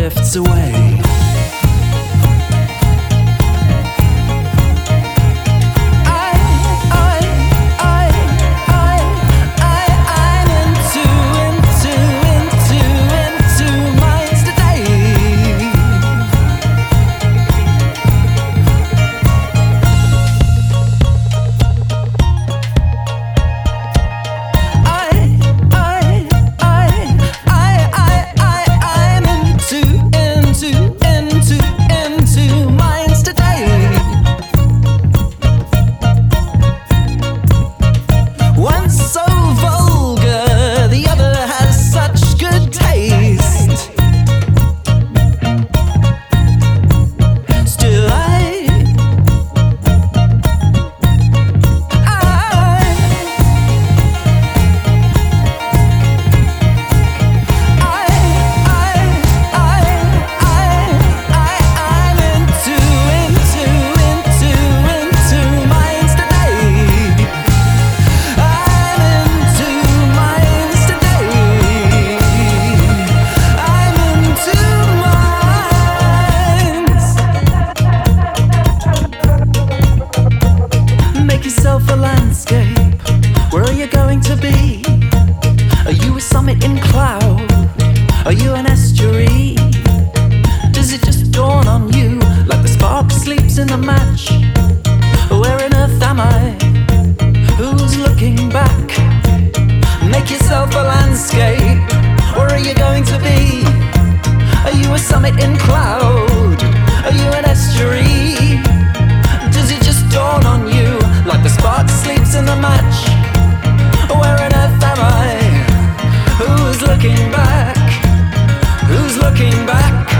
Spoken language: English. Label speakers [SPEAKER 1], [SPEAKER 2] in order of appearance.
[SPEAKER 1] drifts away. A landscape, where are you going to be? Are you a summit in cloud? Are you an estuary? Does it just dawn on you like the spark sleeps in the match? Where on earth am I? Who's looking back? Make yourself a landscape, where are you going to be? Are you a summit in cloud? Are you an estuary? Does it just dawn on you like the spark sleeps in the match? Where on earth am I? Who's looking back? Who's looking back?